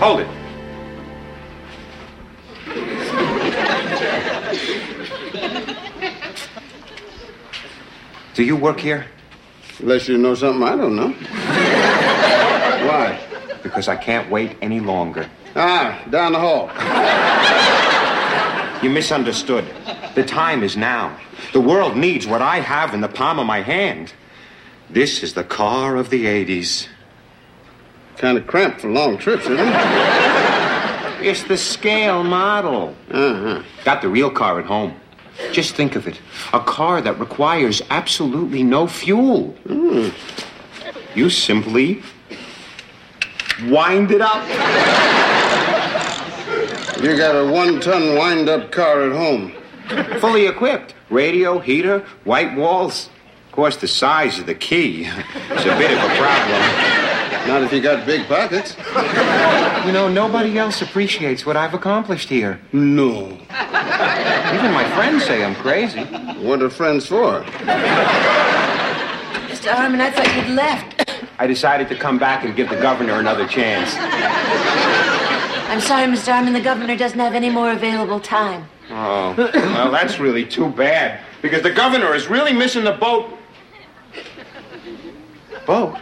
Hold it. Do you work here? Unless you know something I don't know. Why? Because I can't wait any longer. Down the hall. You misunderstood. The time is now. The world needs what I have in the palm of my hand. This is the car of the 80s. Kind of cramped for long trips, isn't it? It's the scale model. Got the real car at home. Just think of it. A car that requires absolutely no fuel. You simply wind it up. You got a 1-ton wind-up car at home. Fully equipped. Radio, heater, white walls. Of course, the size is the key. It's a bit of a problem. Not if you got big pockets. You know, nobody else appreciates what I've accomplished here. No. Even my friends say I'm crazy. What are friends for? Mr. Harmon, I thought you'd left. I decided to come back and give the governor another chance. I'm sorry, Mr. Harmon, the governor doesn't have any more available time. Oh, well, that's really too bad. Because the governor is really missing the boat. Boat?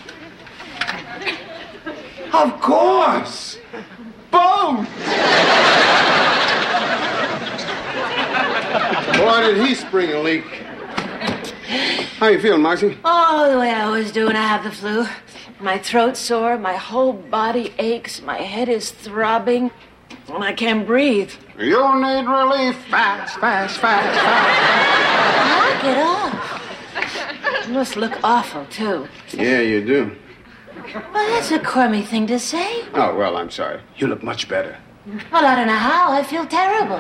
Of course! Boat! Why did he spring a leak? How you feeling, Marcy? Oh, the way I always do when I have the flu. My throat's sore, my whole body aches, my head is throbbing, and I can't breathe. You need relief. Fast. Knock it off. You must look awful, too. Yeah, you do. Well, that's a crummy thing to say. Oh, well, I'm sorry. You look much better. Well, I don't know how. I feel terrible.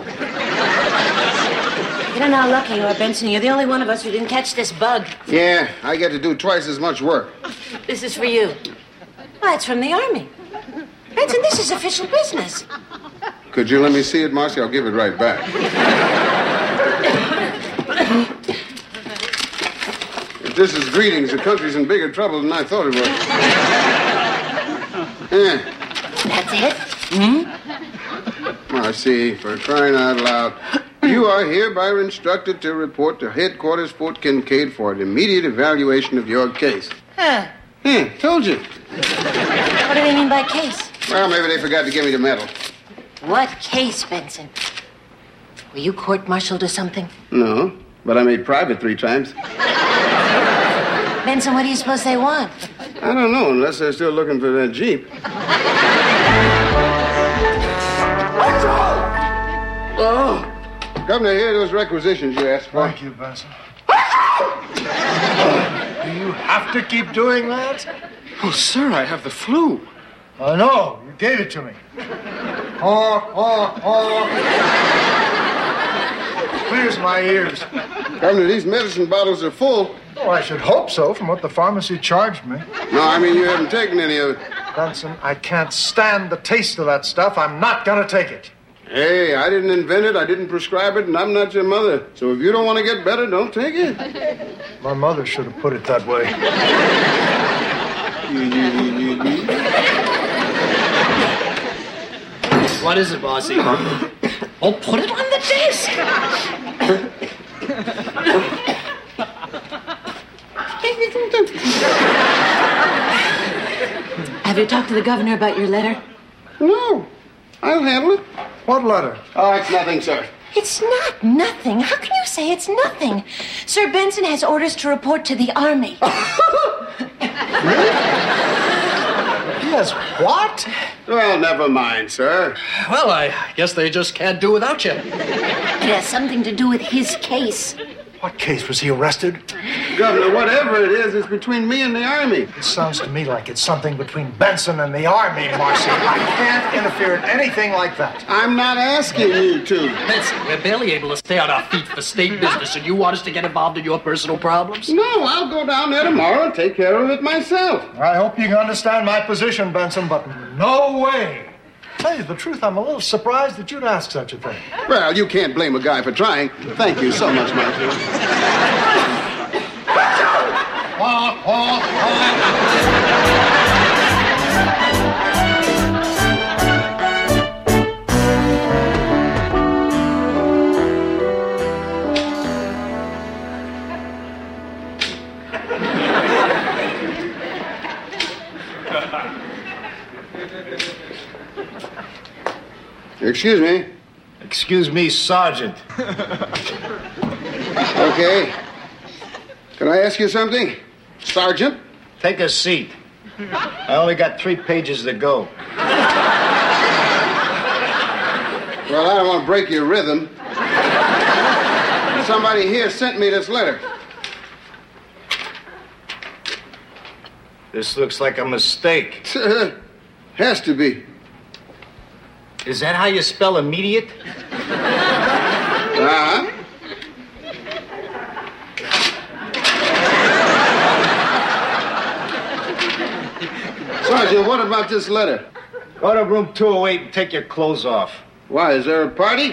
You don't know how lucky you are, Benson. You're the only one of us who didn't catch this bug. Yeah, I get to do twice as much work. This is for you. Well, it's from the Army. Benson, this is official business. Could you let me see it, Marcy? I'll give it right back. If this is greetings, the country's in bigger trouble than I thought it was. Yeah. That's it? Marcy, for crying out loud. You are hereby instructed to report to headquarters, Fort Kincaid, for an immediate evaluation of your case. Huh. Told you. What do they mean by case? Well, maybe they forgot to give me the medal. What case, Benson? Were you court-martialed or something? No, but I made private 3 times. Benson, what do you suppose they want? I don't know, unless they're still looking for that Jeep. Oh! Governor, here are those requisitions you asked for. Thank you, Benson. Do you have to keep doing that? Oh, sir, I have the flu. I know. You gave it to me. Clears my ears. Governor, these medicine bottles are full. Oh, I should hope so, from what the pharmacy charged me. No, I mean you haven't taken any of it. Benson, I can't stand the taste of that stuff. I'm not going to take it. Hey, I didn't invent it, I didn't prescribe it, and I'm not your mother. So if you don't want to get better, don't take it. My mother should have put it that way. What is it, bossy? Oh, put it on the desk. Have you talked to the governor about your letter? No, I'll handle it. What letter? Oh, it's nothing, sir. It's not nothing. How can you say it's nothing? Sir Benson has orders to report to the Army. Yes, what? Well, never mind, sir. Well, I guess they just can't do without you. It has something to do with his case. What case? Was he arrested? Governor, whatever it is, it's between me and the Army. It sounds to me like it's something between Benson and the Army, Marcy. I can't interfere in anything like that. I'm not asking you to. Benson, we're barely able to stay on our feet for state business, and you want us to get involved in your personal problems? No, I'll go down there tomorrow and take care of it myself. I hope you can understand my position, Benson, but no way. Tell you the truth, I'm a little surprised that you'd ask such a thing. Well, you can't blame a guy for trying. Thank you so much, Marcy. Excuse me. Excuse me, Sergeant. Okay. Can I ask you something? Sergeant? Take a seat. I only got 3 pages to go. Well, I don't want to break your rhythm. Somebody here sent me this letter. This looks like a mistake. Has to be. Is that how you spell immediate? Uh-huh. Sergeant, what about this letter? Go to room 208 and take your clothes off. Why, is there a party?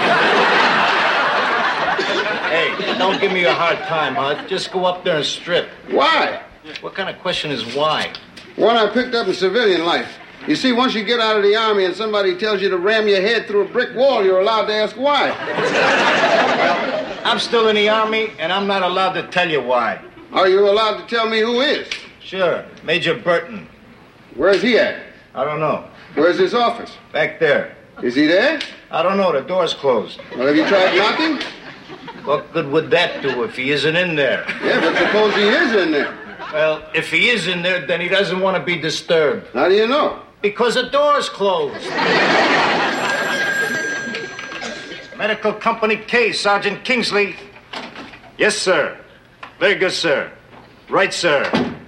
Hey, don't give me a hard time, huh? Just go up there and strip. Why? What kind of question is why? One I picked up in civilian life. You see, once you get out of the Army and somebody tells you to ram your head through a brick wall, you're allowed to ask why. Well, I'm still in the Army, and I'm not allowed to tell you why. Are you allowed to tell me who is? Sure, Major Burton. Where's he at? I don't know. Where's his office? Back there. Is he there? I don't know, the door's closed. Well, have you tried knocking? What good would that do if he isn't in there? Yeah, but suppose he is in there. Well, if he is in there, then he doesn't want to be disturbed. How do you know? Because the door's closed. Medical Company K, Sergeant Kingsley. Yes, sir. Very good, sir. Right, sir.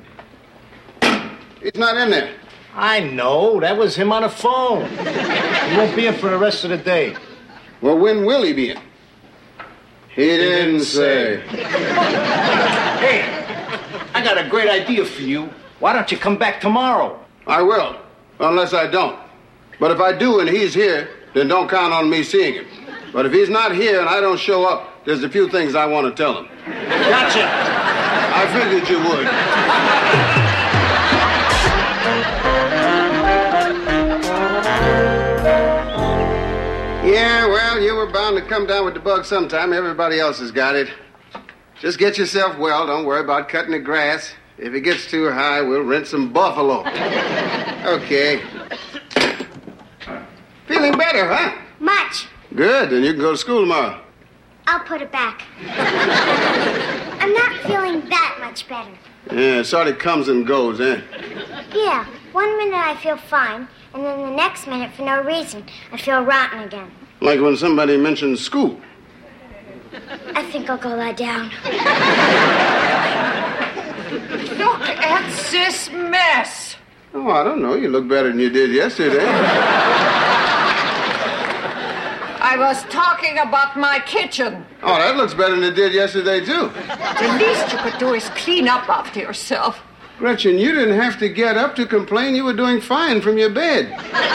He's not in there. I know. That was him on the phone. He won't be in for the rest of the day. Well, when will he be in? He didn't say. Hey, I got a great idea for you. Why don't you come back tomorrow? I will, unless I don't. But if I do and he's here, then don't count on me seeing him. But if he's not here and I don't show up, there's a few things I want to tell him. Gotcha. I figured you would. Yeah, well, you were bound to come down with the bug sometime. Everybody else has got it. Just get yourself well. Don't worry about cutting the grass. If it gets too high, we'll rent some buffalo. Okay. Feeling better, huh? Much. Good, then you can go to school tomorrow. I'll put it back. I'm not feeling that much better. Yeah, it sort of comes and goes, eh? Yeah, 1 minute I feel fine, and then the next minute, for no reason, I feel rotten again. Like when somebody mentions school. I think I'll go lie down. Look at this mess. Oh, I don't know. You look better than you did yesterday. I was talking about my kitchen. Oh, that looks better than it did yesterday, too. The least you could do is clean up after yourself. Gretchen, you didn't have to get up to complain. You were doing fine from your bed.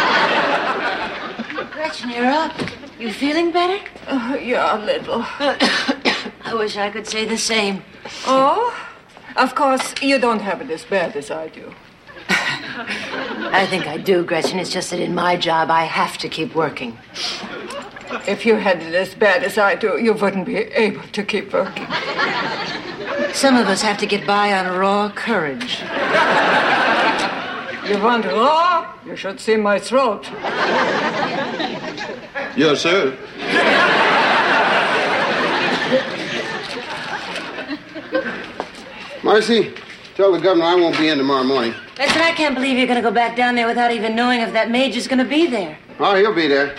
Gretchen, you're up. You feeling better? Yeah, a little. I wish I could say the same. Oh? Of course, you don't have it as bad as I do. I think I do, Gretchen. It's just that in my job, I have to keep working. If you had it as bad as I do, you wouldn't be able to keep working. Some of us have to get by on raw courage. You want raw? You should see my throat. Yes, sir. Marcy, tell the governor I won't be in tomorrow morning. Listen, I can't believe you're going to go back down there without even knowing if that major's going to be there. Oh, he'll be there.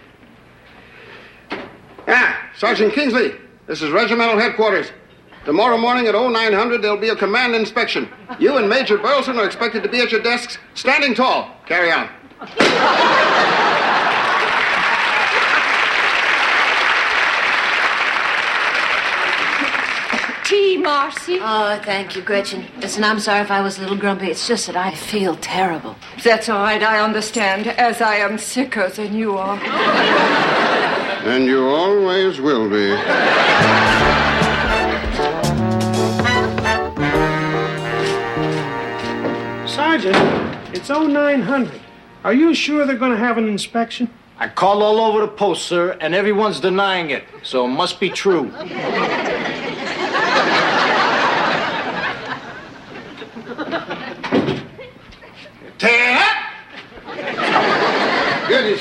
Sergeant Kingsley, this is regimental headquarters. Tomorrow morning at 0900, there'll be a command inspection. You and Major Burleson are expected to be at your desks, standing tall. Carry on. Tea, Marcy. Oh, thank you, Gretchen. Listen, I'm sorry if I was a little grumpy. It's just that I feel terrible. That's all right, I understand, as I am sicker than you are. And you always will be. Sergeant, it's 0900. Are you sure they're going to have an inspection? I called all over the post, sir, and everyone's denying it, so it must be true.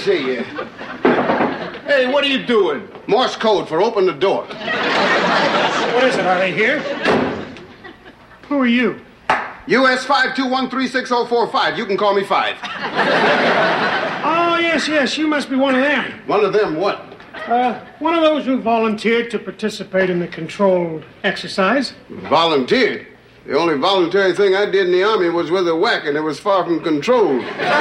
see you. Hey, what are you doing? Morse code for open the door. What is it? Are they here? Who are you? US 521360045. You can call me 5. Oh, yes. You must be one of them. One of them what? One of those who volunteered to participate in the controlled exercise. Volunteered? The only voluntary thing I did in the Army was with a whack, and it was far from controlled.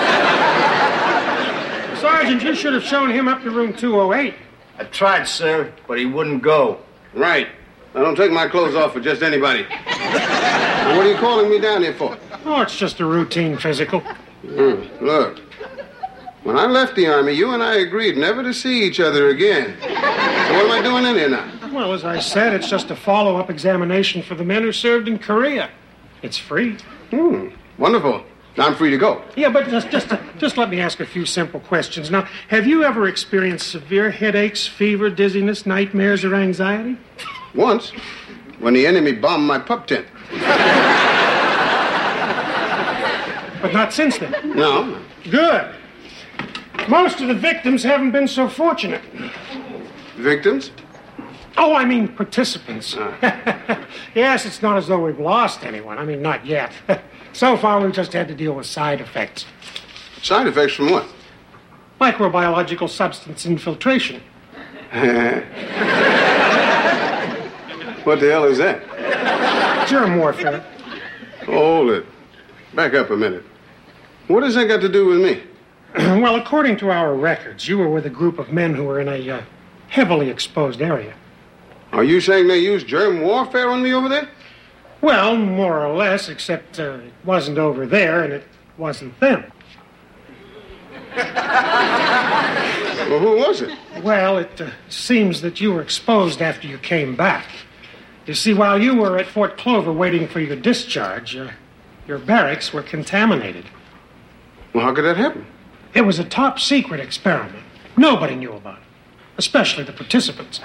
Sergeant, you should have shown him up to room 208. I tried, sir, but he wouldn't go. Right. I don't take my clothes off for just anybody. Well, what are you calling me down here for? Oh, it's just a routine physical. Look, when I left the Army, you and I agreed never to see each other again. So what am I doing in here now? Well, as I said, it's just a follow-up examination for the men who served in Korea. It's free. Wonderful. Now I'm free to go. Yeah, but just let me ask a few simple questions. Now, have you ever experienced severe headaches, fever, dizziness, nightmares, or anxiety? Once, when the enemy bombed my pup tent. But not since then. No. Good. Most of the victims haven't been so fortunate. Victims? Oh, I mean participants. Yes, it's not as though we've lost anyone. I mean, not yet. So far, we've just had to deal with side effects. Side effects from what? Microbiological substance infiltration. What the hell is that? Germ warfare. Hold it. Back up a minute. What has that got to do with me? Well, according to our records, you were with a group of men who were in a heavily exposed area. Are you saying they used germ warfare on me over there? Well, more or less, except it wasn't over there and it wasn't them. Well, who was it? Well, it seems that you were exposed after you came back. You see, while you were at Fort Clover waiting for your discharge, your barracks were contaminated. Well, how could that happen? It was a top-secret experiment. Nobody knew about it, especially the participants.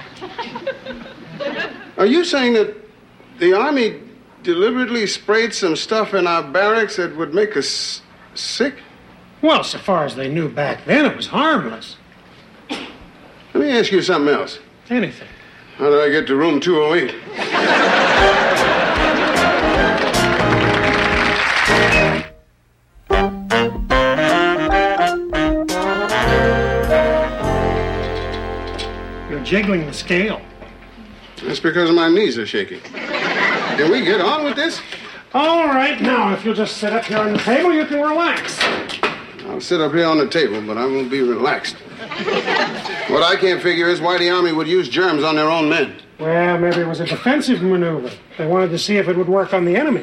Are you saying that the Army deliberately sprayed some stuff in our barracks that would make us sick? Well, so far as they knew back then, it was harmless. Let me ask you something else. Anything. How do I get to room 208? You're jiggling the scale. That's because my knees are shaking. Can we get on with this? All right, now, if you'll just sit up here on the table, you can relax. I'll sit up here on the table, but I won't be relaxed. What I can't figure is why the Army would use germs on their own men. Well, maybe it was a defensive maneuver. They wanted to see if it would work on the enemy.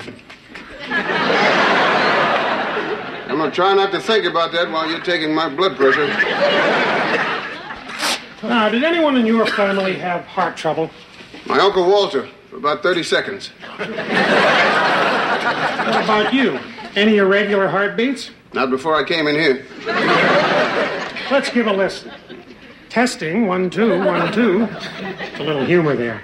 I'm going to try not to think about that while you're taking my blood pressure. Now, did anyone in your family have heart trouble? My Uncle Walter, for about 30 seconds. What about you? Any irregular heartbeats? Not before I came in here. Let's give a listen. Testing, 1, 2, 1, 2. A little humor there.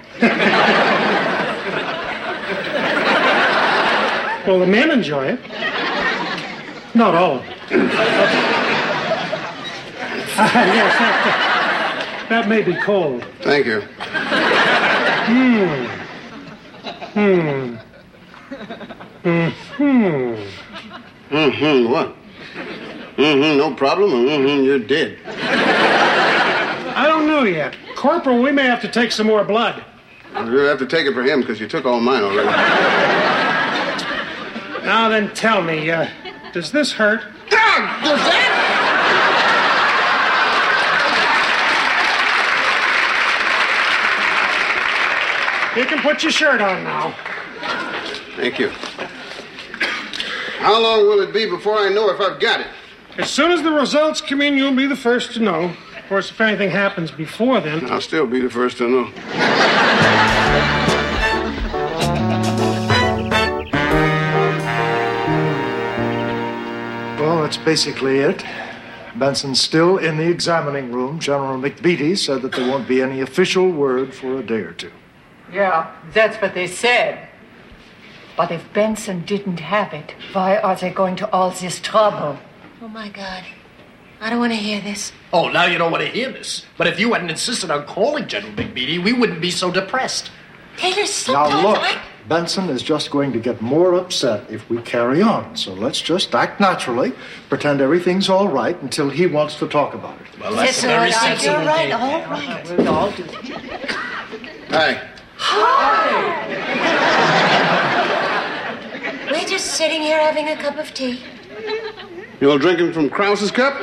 Well, the men enjoy it. Not all of it. Yes, that may be cold. Thank you. What? No problem. You're dead. I don't know yet. Corporal, we may have to take some more blood. You'll have to take it for him because you took all mine already. Now then, tell me, does this hurt? Does that? You can put your shirt on now. Thank you. How long will it be before I know if I've got it? As soon as the results come in, you'll be the first to know. Of course, if anything happens before then... I'll still be the first to know. Well, that's basically it. Benson's still in the examining room. General McBeatty said that there won't be any official word for a day or two. Yeah, that's what they said. But if Benson didn't have it, why are they going to all this trouble? Oh, my God. I don't want to hear this. Oh, now you don't want to hear this. But if you hadn't insisted on calling General McBeady, we wouldn't be so depressed. Taylor, sometimes Now look, Benson is just going to get more upset if we carry on. So let's just act naturally, pretend everything's all right until he wants to talk about it. Well, that's a very sensible You're right, game. all right. We'll all do that. Hi. We're just sitting here having a cup of tea. You all drinking from Krause's cup?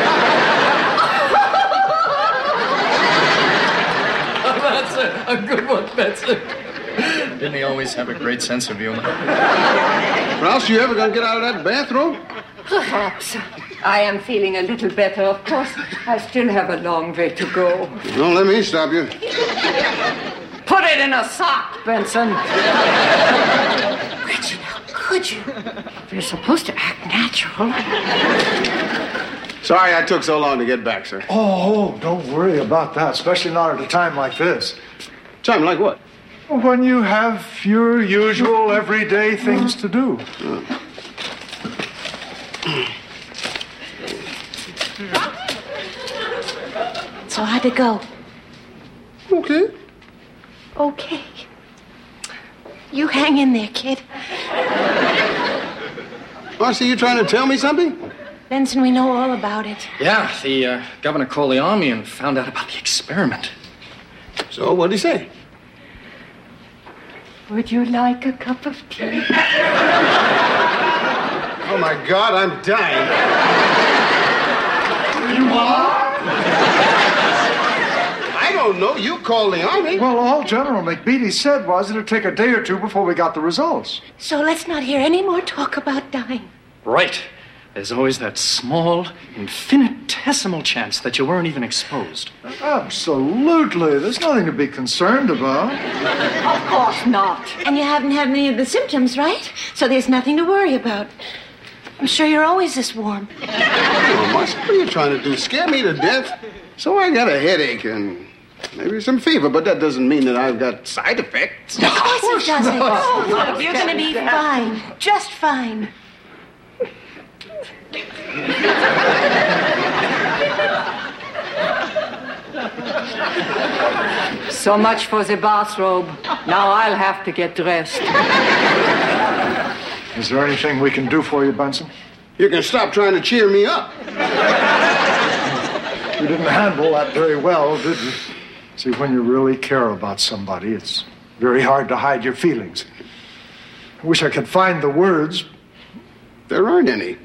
That's a good one, Benson. Didn't he always have a great sense of humor? Krause, you ever gonna get out of that bathrobe? Perhaps. I am feeling a little better, of course. I still have a long way to go. Don't let me stop you. Put it in a sock, Benson. Reggie, how could you? You're supposed to act natural. Sorry I took so long to get back, sir. Oh, don't worry about that, especially not at a time like this. Time like what? When you have your usual everyday things to do. So how'd it go? Okay. Okay. You hang in there, kid. Oh, I see you trying to tell me something? Benson, we know all about it. Yeah, the governor called the army and found out about the experiment. So, what'd he say? Would you like a cup of tea? Oh, my God, I'm dying. You are? I don't know. You called the army. Well, all General McBeady said was it'd take a day or two before we got the results. So let's not hear any more talk about dying. Right. There's always that small, infinitesimal chance that you weren't even exposed. Absolutely. There's nothing to be concerned about. Of course not. And you haven't had any of the symptoms, right? So there's nothing to worry about. I'm sure you're always this warm. Oh, Marcy, what are you trying to do? Scare me to death? So I got a headache and maybe some fever, but that doesn't mean that I've got side effects. Of course it doesn't. You're going to be fine. Just fine. So much for the bathrobe. Now I'll have to get dressed. Is there anything we can do for you, Benson? You can stop trying to cheer me up. You didn't handle that very well, did you? See, when you really care about somebody, it's very hard to hide your feelings. I wish I could find the words. There aren't any.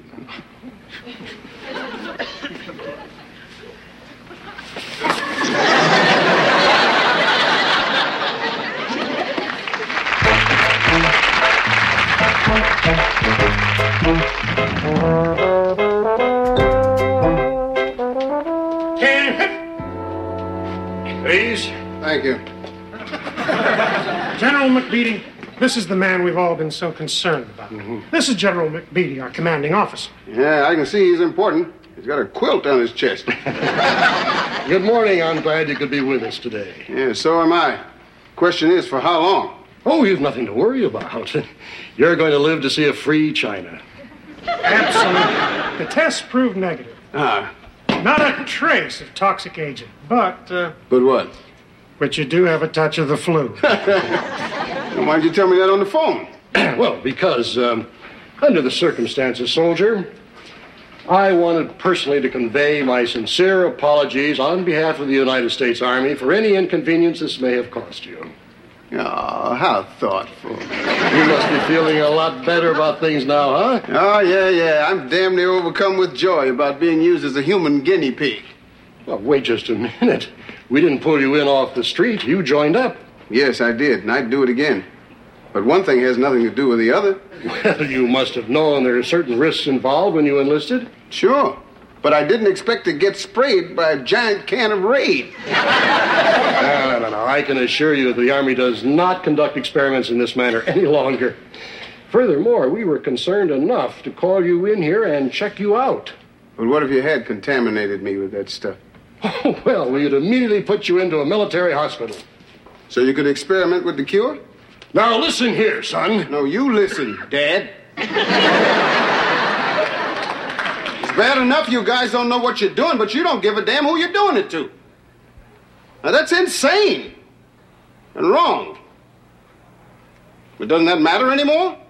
Please. Thank you. General McBeady, this is the man we've all been so concerned about. This is General McBeady, our commanding officer. Yeah, I can see he's important. He's got a quilt on his chest. Good morning. I'm glad you could be with us today. Yeah, so am I. Question is, for how long? Oh, you've nothing to worry about. You're going to live to see a free China. Absolutely. The tests proved negative. Ah, Not a trace of toxic agent, but but what? you do have a touch of the flu. Why'd you tell me that on the phone? Well, because under the circumstances, soldier, I wanted personally to convey my sincere apologies on behalf of the United States Army for any inconvenience this may have caused you. Oh, how thoughtful. You must be feeling a lot better about things now, huh? Oh, yeah. I'm damn near overcome with joy about being used as a human guinea pig. Well, wait just a minute. We didn't pull you in off the street. You joined up. Yes, I did, and I'd do it again. But one thing has nothing to do with the other. Well, you must have known there are certain risks involved when you enlisted. Sure. But I didn't expect to get sprayed by a giant can of Raid. No. I can assure you the Army does not conduct experiments in this manner any longer. Furthermore, we were concerned enough to call you in here and check you out. But what if you had contaminated me with that stuff? Oh, well, we'd immediately put you into a military hospital. So you could experiment with the cure? Now listen here, son. No, you listen, Dad. bad enough you guys don't know what you're doing, but you don't give a damn who you're doing it to. Now, that's insane and wrong. But doesn't that matter anymore?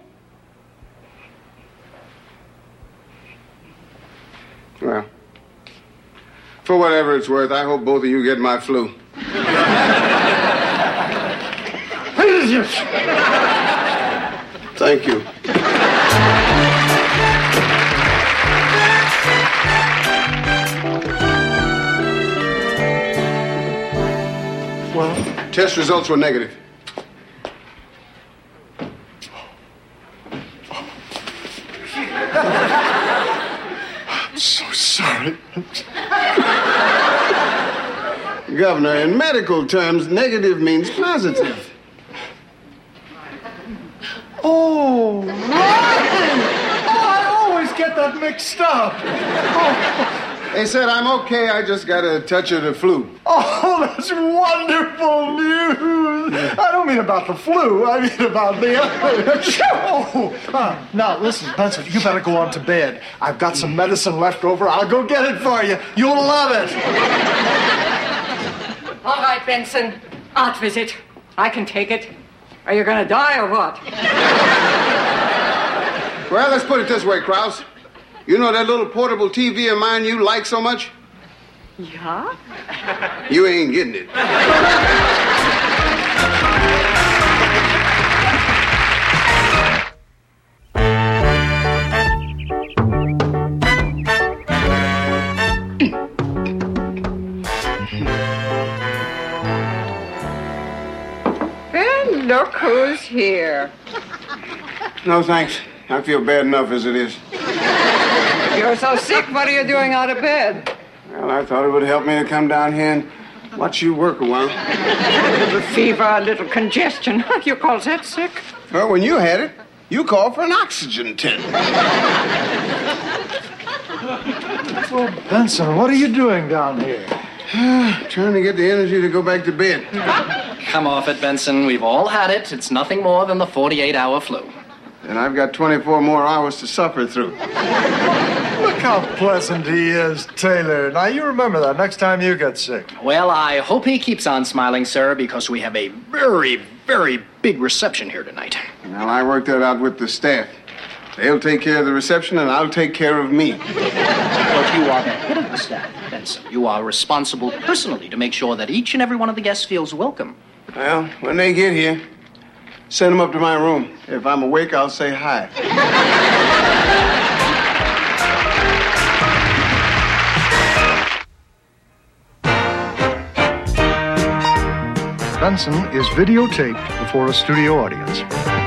Well, for whatever it's worth, I hope both of you get my flu. Thank you. Well, test results were negative. I'm so sorry. Governor, in medical terms, negative means positive. Oh, right! Oh, I always get that mixed up. Oh. They said I'm okay, I just got a touch of the flu. Oh, that's wonderful news. I don't mean about the flu, I mean about the other. Now, listen, Benson, you better go on to bed. I've got some medicine left over. I'll go get it for you. You'll love it. All right, Benson. Art visit. I can take it. Are you going to die or what? Well, let's put it this way, Krause. You know that little portable TV of mine you like so much? Yeah? You ain't getting it. And look who's here. No, thanks. I feel bad enough as it is. If you're so sick, what are you doing out of bed? Well, I thought it would help me to come down here and watch you work a while. A little fever, a little congestion. You call that sick? Well, when you had it, you called for an oxygen tent. Well, Benson, what are you doing down here? Trying to get the energy to go back to bed. Come off it, Benson. We've all had it. It's nothing more than the 48-hour flu. And I've got 24 more hours to suffer through. Look how pleasant he is, Taylor. Now, you remember that next time you get sick. Well, I hope he keeps on smiling, sir, because we have a very, very big reception here tonight. Well, I worked that out with the staff. They'll take care of the reception, and I'll take care of me. But you are the head of the staff, Benson. You are responsible personally to make sure that each and every one of the guests feels welcome. Well, when they get here, send them up to my room. If I'm awake, I'll say hi. Benson is videotaped before a studio audience.